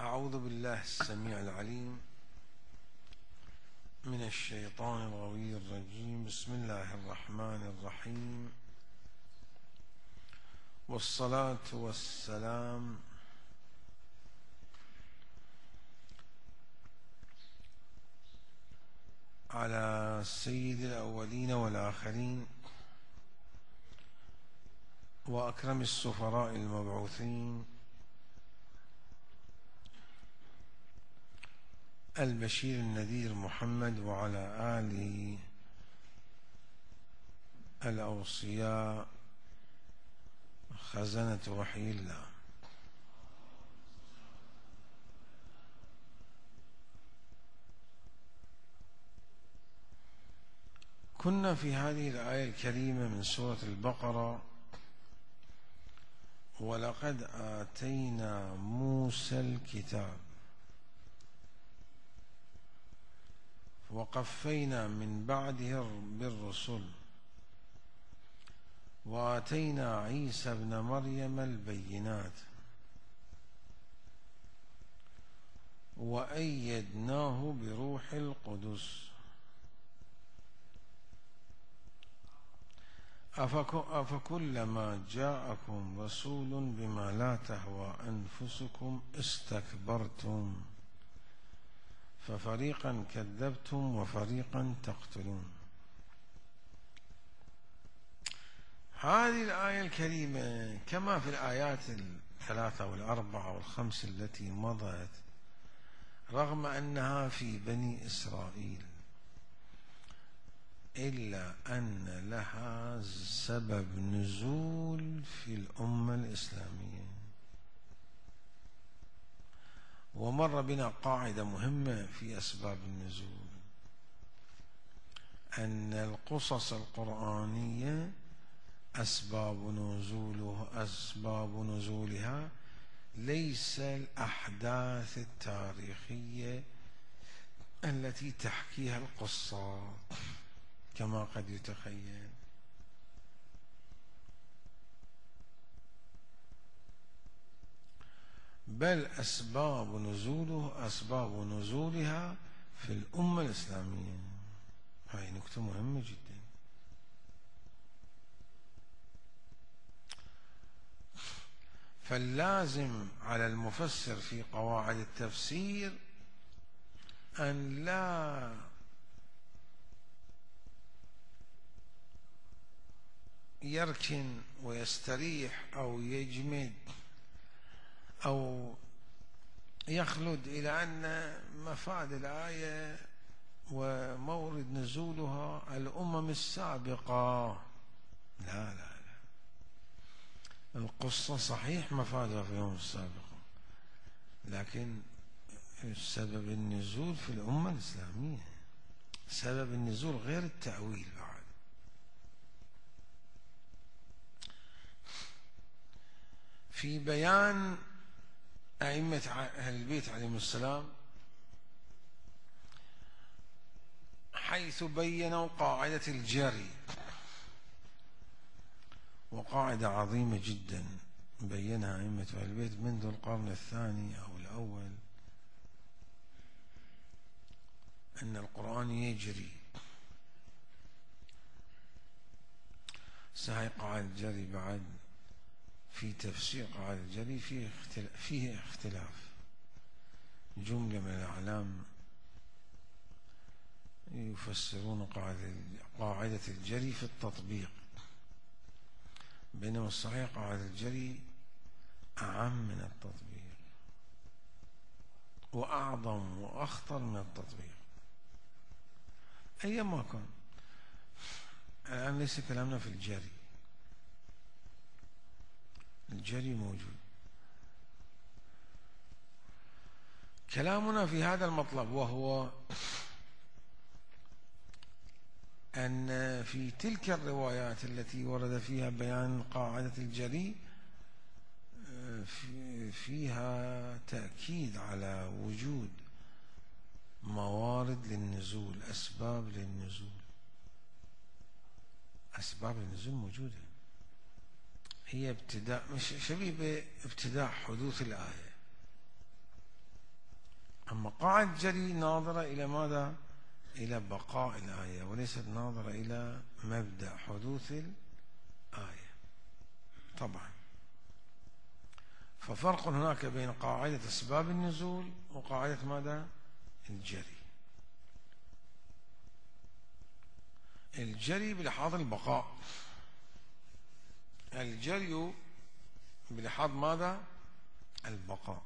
أعوذ بالله السميع العليم من الشيطان الغوي الرجيم. بسم الله الرحمن الرحيم، والصلاة والسلام على سيد الأولين والآخرين وأكرم السفراء المبعوثين، البشير النذير محمد، وعلى آله الأوصياء خزنة وحي الله. كنا في هذه الآية الكريمة من سورة البقرة: ولقد آتينا موسى الكتاب وقفينا من بعده بالرسل وآتينا عيسى ابن مريم البينات وأيدناه بروح القدس أفكلما جاءكم رسول بما لا تهوى أنفسكم استكبرتم ففريقا كذبتم وفريقا تقتلون. هذه الآية الكريمة كما في الآيات الثلاثة والأربعة والخمس التي مضت، رغم أنها في بني إسرائيل، إلا أن لها سبب نزول في الأمة الإسلامية. ومر بنا قاعدة مهمة في أسباب النزول، أن القصص القرآنية أسباب نزولها ليس الأحداث التاريخية التي تحكيها القصة كما قد يتخيل، بل أسباب نزولها في الأمة الإسلامية. هاي نقطة مهمة جدا. فاللازم على المفسر في قواعد التفسير أن لا يركن ويستريح أو يجمد أو يخلد إلى أن مفاد الآية ومورد نزولها الأمم السابقة. لا لا لا، القصة صحيح مفادها في الأمم السابقة، لكن سبب النزول في الأمة الإسلامية. سبب النزول غير التأويل بعد. في بيان أئمة أهل البيت عليهم السلام، حيث بينوا قاعدة الجري، وقاعدة عظيمة جدا بينها أئمة أهل البيت منذ القرن الثاني أو الأول، أن القرآن يجري. سهي قاعدة الجري بعد في تفسير قاعدة الجري فيه اختلاف. جملة من الأعلام يفسرون قاعدة الجري في التطبيق، بينما الصحيح قاعدة الجري أعم من التطبيق وأعظم وأخطر من التطبيق. أيما كان، الآن ليس كلامنا في الجري. الجري موجود. كلامنا في هذا المطلب، وهو أن في تلك الروايات التي ورد فيها بيان قاعدة الجري فيها تأكيد على وجود موارد للنزول، أسباب للنزول. أسباب النزول موجودة، هي ابتداء، مش شبيه بابتداء حدوث الآية. أما قاعدة الجري ناظرة إلى ماذا؟ إلى بقاء الآية، وليست ناظرة إلى مبدأ حدوث الآية. طبعا ففرق هناك بين قاعدة أسباب النزول وقاعدة ماذا؟ الجري. الجري بلحاظ البقاء، الجري بلحاظ ماذا؟ البقاء،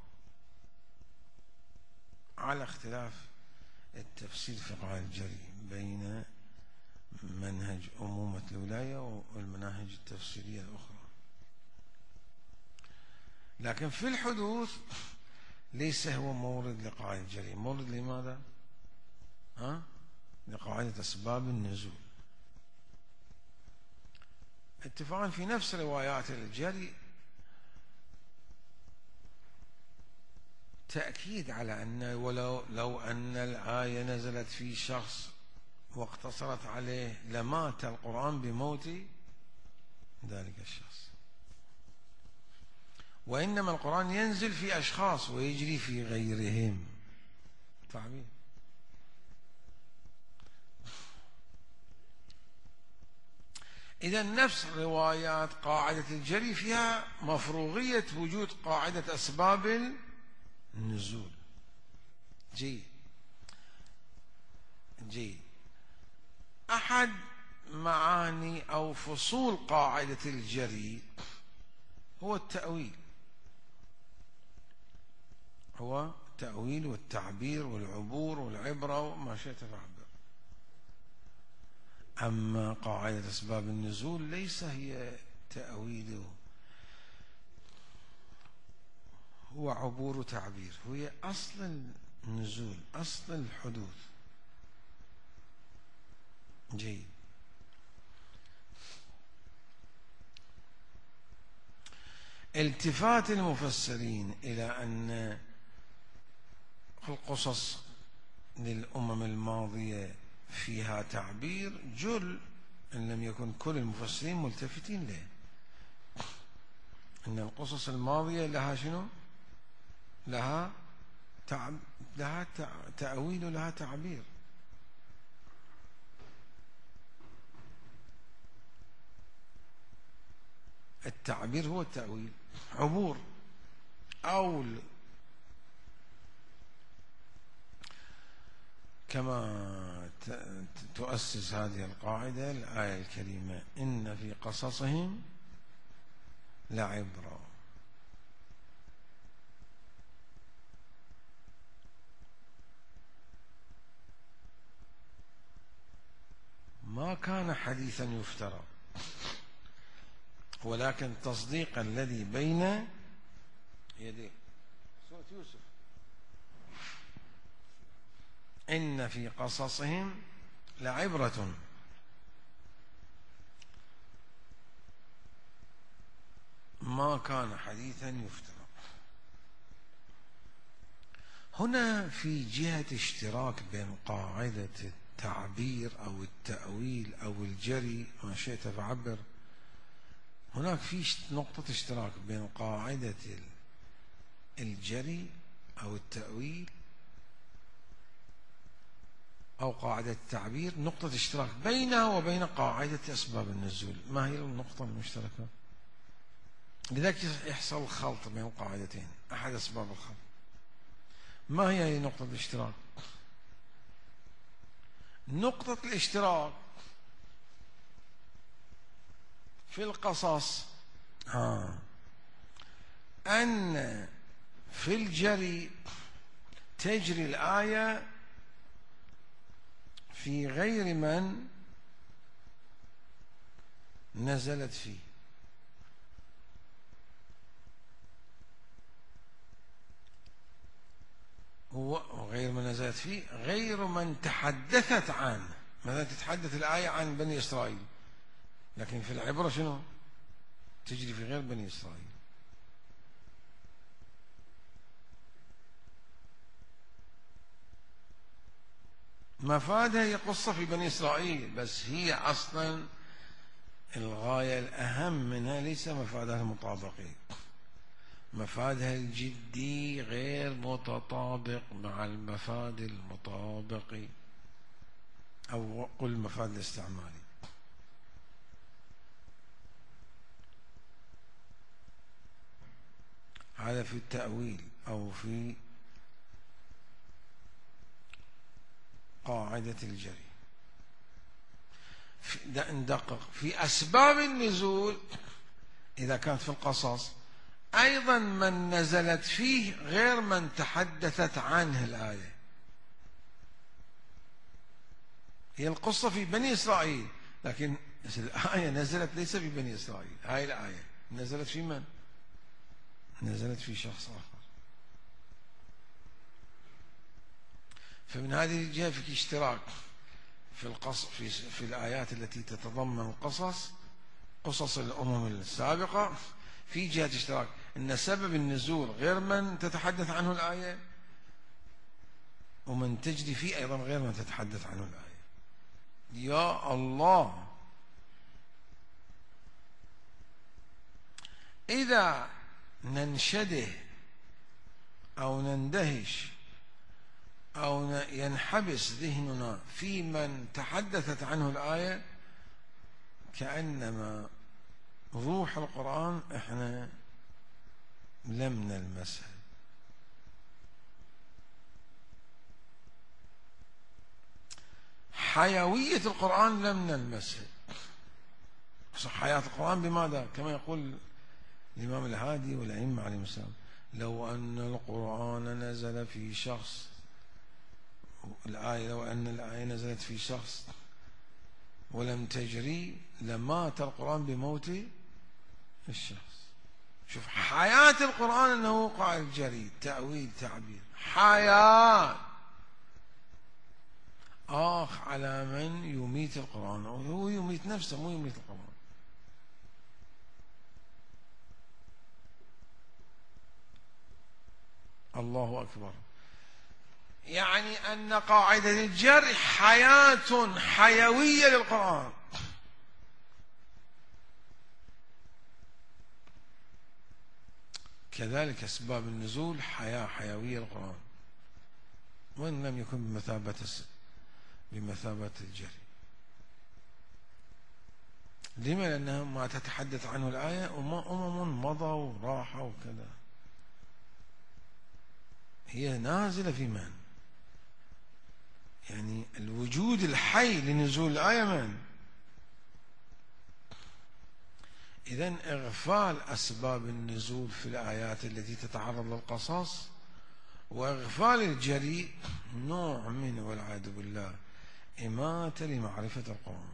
على اختلاف التفسير في قاعدة الجري بين منهج أمومة الولاية والمناهج التفسيرية الأخرى. لكن في الحدوث ليس هو مورد لقاعدة الجري، مورد لماذا؟ لقاعدة أسباب النزول. اتفاقا في نفس روايات الجري تأكيد على أن لو أن الآية نزلت في شخص واقتصرت عليه لمات القرآن بموت ذلك الشخص، وإنما القرآن ينزل في أشخاص ويجري في غيرهم. تعبير. إذا نفس روايات قاعدة الجري فيها مفروغية وجود قاعدة أسباب النزول. جيد. أحد معاني أو فصول قاعدة الجري هو التأويل، هو التأويل والتعبير والعبور والعبرة وما شئت فعبر. أما قاعدة أسباب النزول ليس هي تأويل، هو عبور وتعبير، هي أصل النزول، أصل الحدوث. جيد. التفات المفسرين إلى أن القصص للأمم الماضية فيها تعبير، جل إن لم يكن كل المفسرين ملتفتين له، أن القصص الماضية لها شنو؟ لها تأويل ولها تعبير. التعبير هو التأويل، عبور أو كما تؤسس هذه القاعدة الآية الكريمة: إن في قصصهم لعبرة. ما كان حديثا يفترى، ولكن تصديق الذي بين يديه. سورة يوسف: إن في قصصهم لعبرة. ما كان حديثا يفترى. هنا في جهة اشتراك بين قاعدة التعبير أو التأويل أو الجري، ما شئت فعبر، هناك في نقطة اشتراك بين قاعدة الجري أو التأويل أو قاعدة التعبير، نقطة اشتراك بينها وبين قاعدة أسباب النزول. ما هي النقطة المشتركة؟ لذلك يحصل خلط بين القاعدتين، أحد أسباب الخلط. ما هي نقطة الاشتراك؟ نقطة الاشتراك في القصص أن في الجري تجري الآية في غير من نزلت فيه، وغير من نزلت فيه غير من تحدثت عنه. مثلا تتحدث الآية عن بني إسرائيل، لكن في العبرة شنو؟ تجري في غير بني إسرائيل. مفادها هي قصة في بني إسرائيل، بس هي أصلا الغاية الأهم منها ليس مفادها المطابقين، مفادها الجدي غير متطابق مع المفاد المطابق، أو قل مفاد الاستعمالي. هذا في التأويل أو في قاعدة الجري. ندقق في أسباب النزول. إذا كانت في القصص أيضا من نزلت فيه غير من تحدثت عنه الآية. هي القصة في بني إسرائيل، لكن الآية نزلت ليس في بني إسرائيل. هاي الآية نزلت في من؟ نزلت في شخص آخر. فمن هذه الجهة في اشتراك في القصص في الآيات التي تتضمن قصص الأمم السابقة، في جهة اشتراك أن سبب النزول غير من تتحدث عنه الآية، ومن تجري فيه أيضا غير من تتحدث عنه الآية. يا الله، إذا ننشده أو نندهش أو ينحبس ذهننا في من تحدثت عنه الآية، كأنما روح القرآن إحنا لم نلمسها. حيوية القرآن لم نلمسها. حياة القرآن بماذا؟ كما يقول الإمام الهادي والأئمة عليهم السلام: لو أن القرآن نزل في شخص، لو أن الآية نزلت في شخص ولم تجري لمات القرآن بموت الشخص. شوف حياة القرآن أنه قائل جري، تأويل، تعبير، حياة. آخ على من يميت القرآن، هو يميت نفسه مو يميت القرآن. الله أكبر. يعني أن قاعدة الجر حياة حيوية للقرآن. كذلك أسباب النزول حياة حيوية للقرآن، وإن لم يكن بمثابة الجري. لما؟ لأنها ما تتحدث عنه الآية أمم مضوا وراحوا وكذا. هي نازلة في من؟ يعني الوجود الحي لنزول الآية من؟ إذن إغفال أسباب النزول في الآيات التي تتعرض للقصص وإغفال الجري نوع من، والعياذ بالله، إماتة لمعرفة القرآن،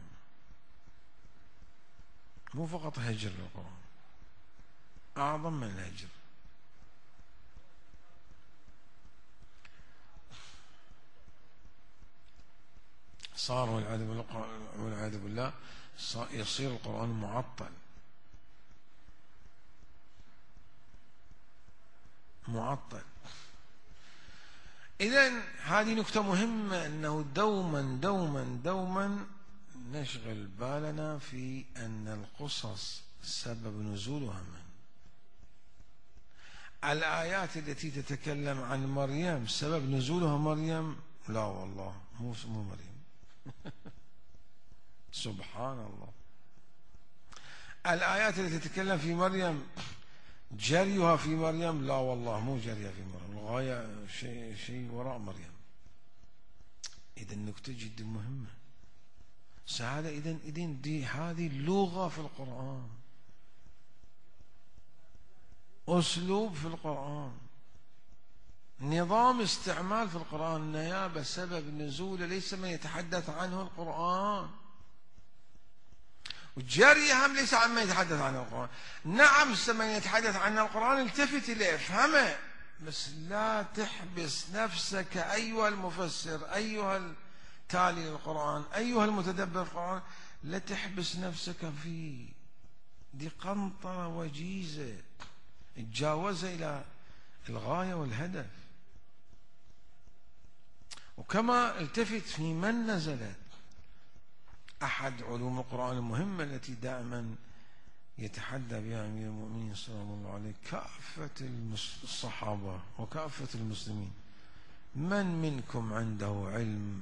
مو فقط هجر للقرآن، أعظم من الهجر. صار والعياذ بالله يصير القرآن معطل. إذن هذه نكتة مهمة، أنه دوما نشغل بالنا في أن القصص سبب نزولها من؟ الآيات التي تتكلم عن مريم سبب نزولها مريم؟ لا والله، مو مريم. سبحان الله. الآيات التي تتكلم في مريم جريها في مريم؟ لا والله، مو جريها في مريم، الغاية شيء وراء مريم. إذا النكتة جدا مهمة. سهلة. إذن دي هذه لغة في القرآن، أسلوب في القرآن، نظام استعمال في القرآن. النيابة سبب نزول ليس من يتحدث عنه القرآن، والجري هم ليس عما يتحدث عنه القرآن. نعم من يتحدث عنه القرآن التفت إليه، افهمه، بس لا تحبس نفسك أيها المفسر، أيها التالي للقرآن، أيها المتدبر القرآن، لا تحبس نفسك فيه. دي قنطرة وجيزة تجاوزها إلى الغاية والهدف. وكما التفت في من نزلت. أحد علوم القرآن المهمة التي دائما يتحدى بها أمير المؤمنين صلى الله عليه كافة الصحابة وكافة المسلمين: من منكم عنده علم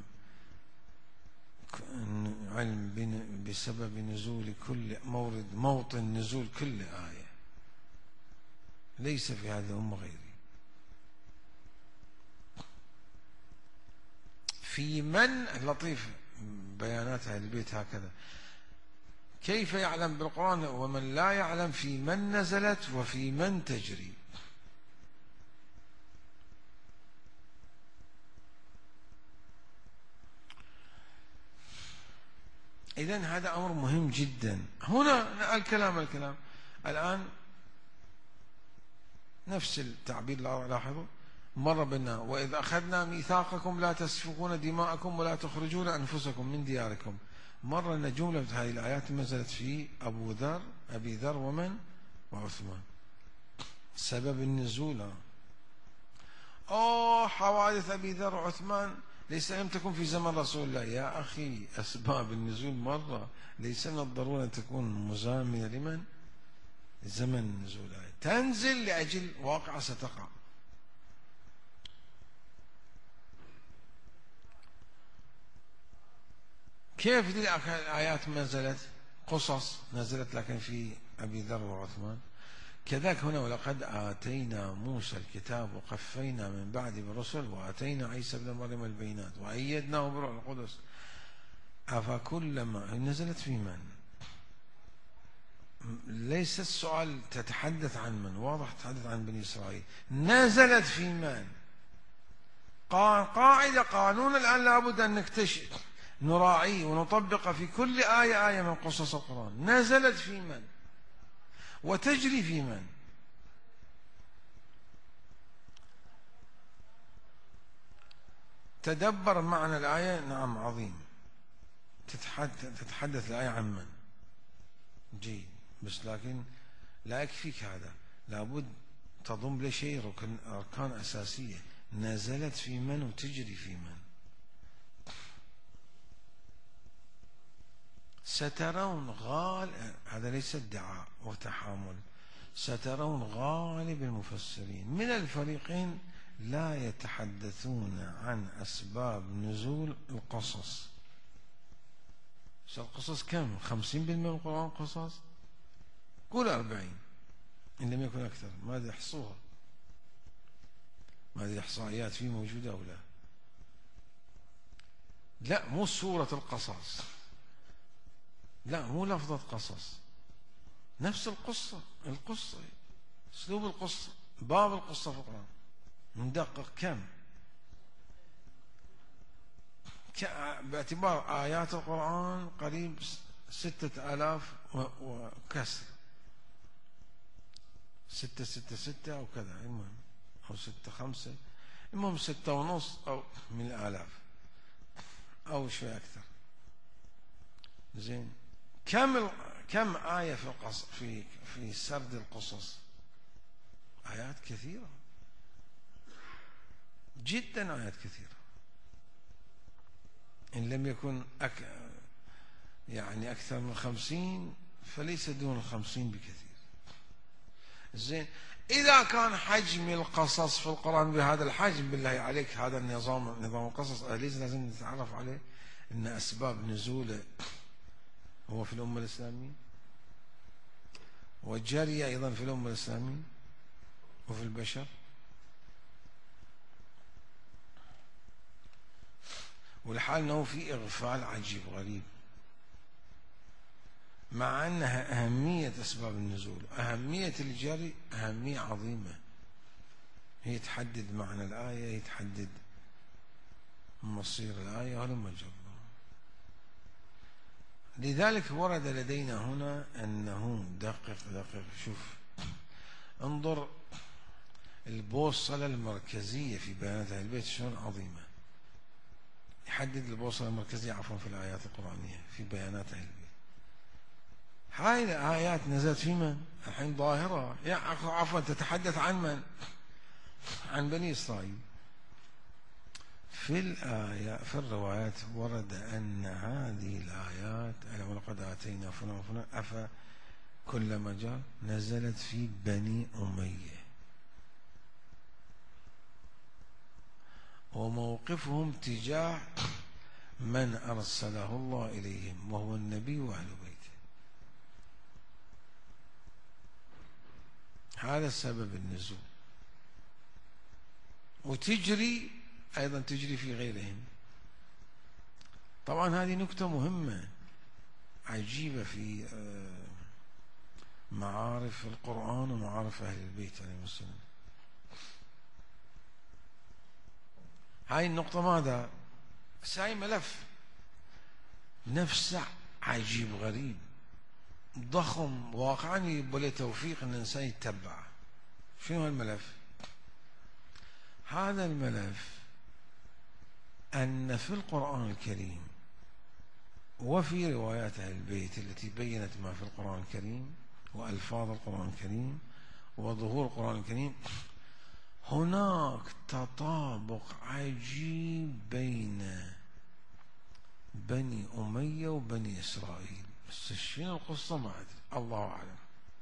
بسبب نزول كل موطن نزول كل آية؟ ليس في هذه الأمة غيري. في من لطيف بيانات أهل البيت هكذا: كيف يعلم بالقرآن ومن لا يعلم في من نزلت وفي من تجري. إذن هذا أمر مهم جدا. هنا الكلام الآن نفس التعبير، لاحظوا، مر بنا: وإذ أخذنا ميثاقكم لا تسفكون دماءكم ولا تخرجون أنفسكم من دياركم. مر أن جملة هذه الآيات نزلت في أبي ذر ومن وعثمان. سبب النزول حوادث أبي ذر وعثمان ليس لم تكن في زمن رسول الله. يا أخي، أسباب النزول مرة ليس من الضرورة أن تكون مزامنة لمن؟ زمن النزول. تنزل لأجل واقعة ستقع. كيف دي الآيات نزلت؟ قصص نزلت لكن في أبي ذر وعثمان. كذلك هنا: ولقد آتينا موسى الكتاب وقفينا من بعد بالرسل وآتينا عيسى ابن مريم البينات وأيدناه بروح القدس. أفكلما نزلت في من؟ ليس السؤال تتحدث عن من، واضح تتحدث عن بني إسرائيل. نزلت في من؟ قاعدة، قانون الآن لابد أن نكتشف نراعيه ونطبق في كل آية من قصص القرآن. نزلت في من وتجري في من؟ تدبر معنى الآية. نعم، عظيم. تتحدث الآية عن من؟ جيد، بس لكن لا يكفيك هذا، لابد تضم لشيء أركان أساسية. نزلت في من وتجري في من. سترون هذا ليس ادعاء وتحامل. سترون غالب المفسرين من الفريقين لا يتحدثون عن أسباب نزول القصص. القصص كم؟ 50% من القرآن قصص؟ قول 40 إن لم يكن أكثر. ماذا يحصوها؟ ماذا الإحصائيات فيه موجودة أو لا؟ لا، مو سورة القصص، لا، مو لفظة قصص، نفس القصة أسلوب القصة، باب القصة في القرآن ندقق كم باعتبار آيات القرآن قريب 6000 وكسر، 666 أو كذا، المهم، أو 65، المهم 6.5 أو من الآلاف أو شوي أكثر. زين، كم آية في سرد القصص؟ آيات كثيرة جدا، آيات كثيرة، إن لم يكن يعني أكثر من 50 فليس دون 50 بكثير. زين، إذا كان حجم القصص في القرآن بهذا الحجم، بالله عليك هذا نظام القصص أليس لازم نتعرف عليه؟ إن أسباب نزوله هو في الأمة الإسلامية، والجارية أيضا في الأمة الإسلامية وفي البشر. والحال أنه في إغفال عجيب غريب، مع أنها أهمية أسباب النزول، أهمية الجري أهمية عظيمة، هي تحدد معنى الآية، هي تحدد مصير الآية ولما جرى. لذلك ورد لدينا هنا أنه دقق شوف، انظر البوصلة المركزية في بيانات أهل البيت شلون عظيمة. يحدد البوصلة المركزية في الآيات القرآنية في بيانات أهل البيت. هاي الآيات نزلت في من؟ الحين ظاهرة، تتحدث عن من؟ عن بني إسرائيل. في الآية في الروايات ورد أن هذه الآيات ولقد آتينا فلان وفلان كلما جاء نزلت في بني أمية، وموقفهم تجاه من أرسله الله إليهم وهو النبي وأهل بيته. هذا سبب النزول. وتجري أيضا تجري في غيرهم. طبعا هذه نكتة مهمة عجيبة في معارف القرآن ومعارف أهل البيت عليهم السلام. هاي النقطة ماذا؟ هاي ملف نفسه عجيب غريب ضخم واقعا، يبغى توفيق ان الانسان يتبعه. شنو الملف؟ هذا الملف ان في القرآن الكريم وفي روايات اهل البيت التي بينت ما في القرآن الكريم والفاظ القرآن الكريم وظهور القرآن الكريم، هناك تطابق عجيب بين بني أمية وبني إسرائيل. بس شنو القصة ما أدري، الله أعلم.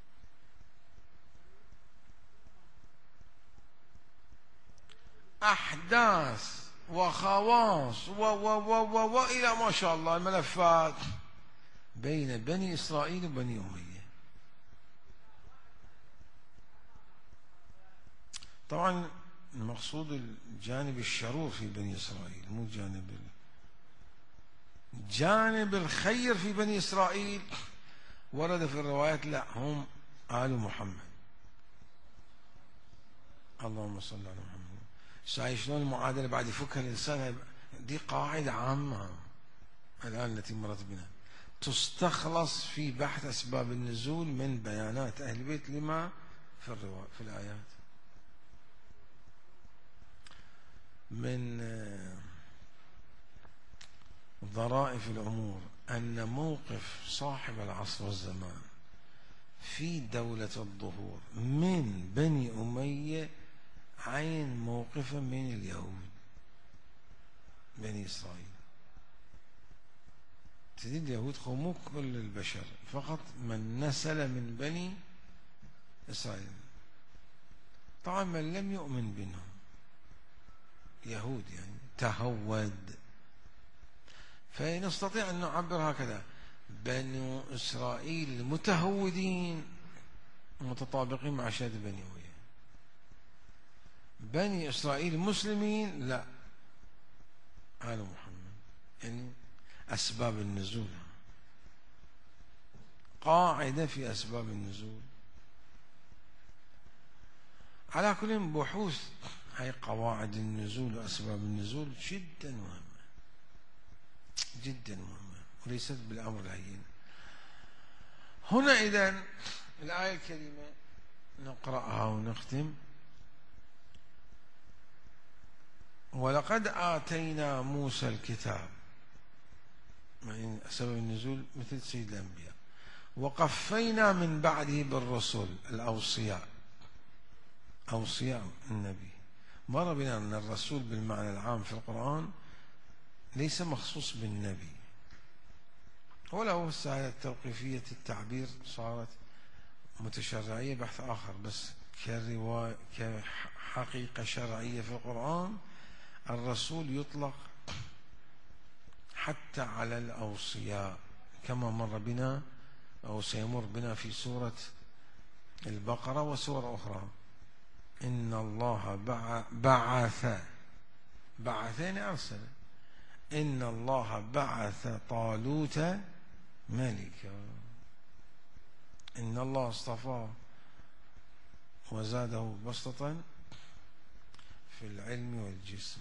أحداث وخواص وإلى ما شاء الله الملفات بين بني إسرائيل وبني أمية. طبعا المقصود الجانب الشرور في بني إسرائيل، مو جانب الخير في بني إسرائيل. ورد في الروايات لا، هم آل محمد. اللهم صل على محمد. شايف شلون المعادلة بعد يفكها الإنسان؟ دي قاعدة عامة الآن التي مرت بنا تستخلص في بحث أسباب النزول من بيانات أهل البيت لما في الآيات. من ظرائف الأمور أن موقف صاحب العصر والزمان في دولة الظهور من بني أمية عين موقفا من اليهود بني إسرائيل. تدري اليهود مو كل البشر، فقط من نسل من بني إسرائيل. طبعا من لم يؤمن بهم يهود يعني تهود. فنستطيع أن نعبر هكذا: بنو إسرائيل المتهودين متطابقين مع شهادة بني أمية. بني إسرائيل المسلمين لا، آل محمد. يعني أسباب النزول، قاعدة في أسباب النزول. على كل بحوث هي قواعد النزول وأسباب النزول جدا مهمة، جدا مهمة، وليست بالأمر الهين. هنا إذن الآية الكريمة نقرأها ونختم: ولقد آتينا موسى الكتاب. يعني سبب النزول مثل سيد الأنبياء. وقفينا من بعده بالرسل الأوصياء، أوصياء النبي. مر بنا أن الرسول بالمعنى العام في القرآن ليس مخصوص بالنبي، ولو ساعة توقيفية التعبير صارت متشرعية بحث آخر، بس كحقيقة شرعية في القرآن الرسول يطلق حتى على الأوصياء، كما مر بنا أو سيمر بنا في سورة البقرة وسور أخرى. إن الله بعثين أرسل. إن الله بعث طالوت ملكا. إن الله اصطفاه وزاده بسطة في العلم والجسم.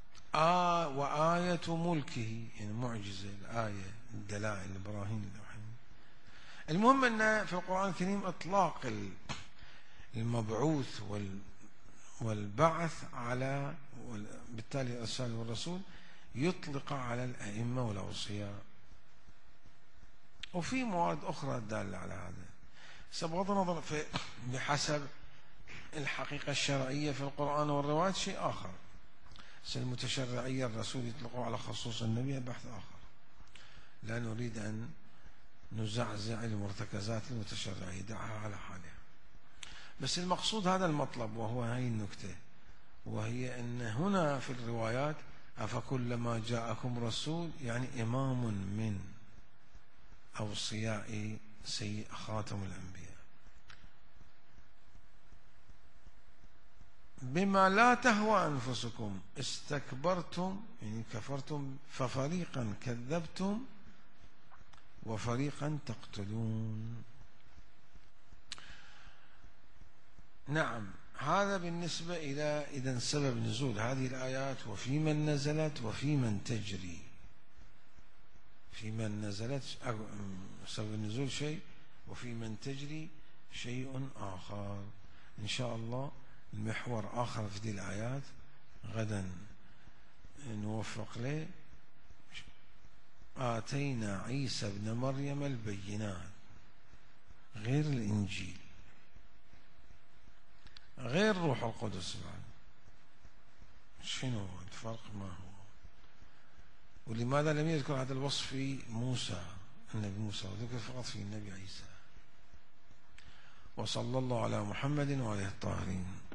وآية ملكه، يعني معجزة الآية، الدلائل، البراهين، اللوحين. المهم أن في القرآن الكريم إطلاق المبعوث والبعث على، بالتالي الإرسال والرسول يطلق على الأئمة والأوصياء. وفي مواد أخرى دالة على هذا، بغض النظر بحسب الحقيقة الشرعية في القرآن والروايات شيء آخر. المتشرعية الرسول يطلقوا على خصوص النبي بحث آخر. لا نريد أن نزعزع المرتكزات المتشرعية، دعها على حالها. بس المقصود هذا المطلب، وهو هاي النكتة، وهي أن هنا في الروايات أفكلما جاءكم رسول، يعني إمام من أوصياء خاتم الأنبياء، بما لا تهوى أنفسكم استكبرتم، يعني كفرتم، ففريقا كذبتم وفريقا تقتلون. نعم، هذا بالنسبة إلى إذن سبب نزول هذه الآيات، وفي من نزلت وفي من تجري. في من نزلت سبب النزول شيء، وفي من تجري شيء آخر. إن شاء الله المحور آخر في هذه الآيات غدا نوفق له. آتينا عيسى ابن مريم البينات، غير الإنجيل، غير روح القدس بعد. شنو الفرق؟ ما هو؟ ولماذا لم يذكر هذا الوصف في موسى، النبي موسى، وذكر فقط في النبي عيسى؟ وصلى الله على محمد وعلى الطاهرين.